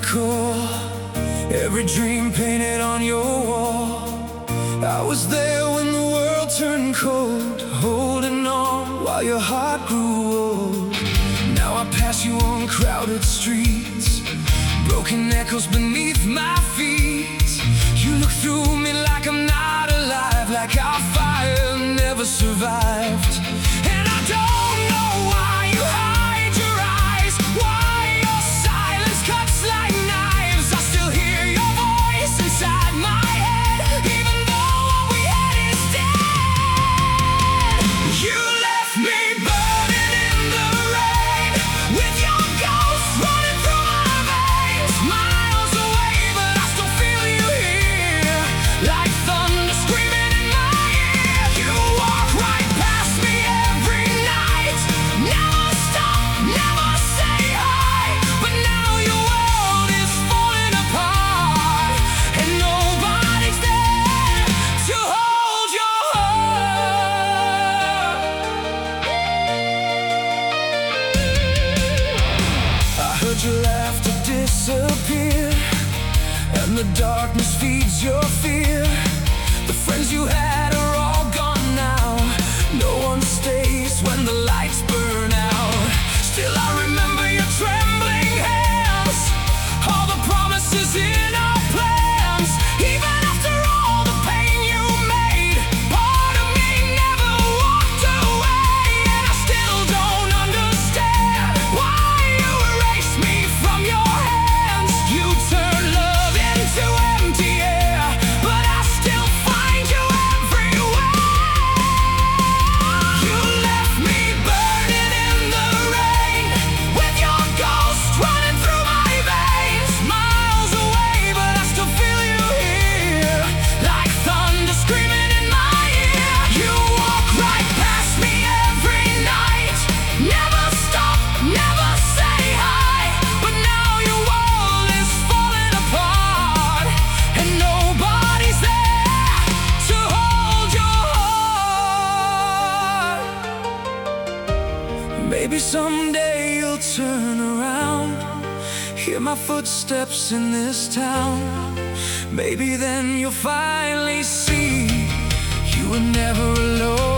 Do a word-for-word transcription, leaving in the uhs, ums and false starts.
core, every dream painted on your wall. I was there when the world turned cold, holding on while your heart grew old. Now I pass you on crowded streets, broken echoes beneath my feet. You look through me like I'm not alive, like our fire never survived. And I don't know why you hide your eyes, why your silence cuts like knives. I still hear your voice inside my head, even though what we had is dead. You left me burning in the rain, with your ghost running through my veins. Miles away, but I still feel you here, like thunder screaming in my ear. You walk right past me every night, never stop, never say hi. But now your world is falling apart, and nobody's there to hold your heart. I heard your laughter disappear, and the darkness feeds your fear. The friends you had are all gone now. No one stays when the lights burn out. Still I remember your trembling hands, all the promises in our plans. Even after all the pain you made, part of me never walked away. And I still don't understand why you erased me from your hands. You turned love into empty air, but I still find you everywhere. You left me burning in the rain, with your ghost running through my veins. Miles away, but I still feel you here, like thunder screaming in my ear. You walk right past me every night, never stop, never say hi. But now your world is falling apart, and nobody's there to hold your heart. Maybe someday you'll turn around, hear my footsteps in this town. Maybe then you'll finally see you were never alone.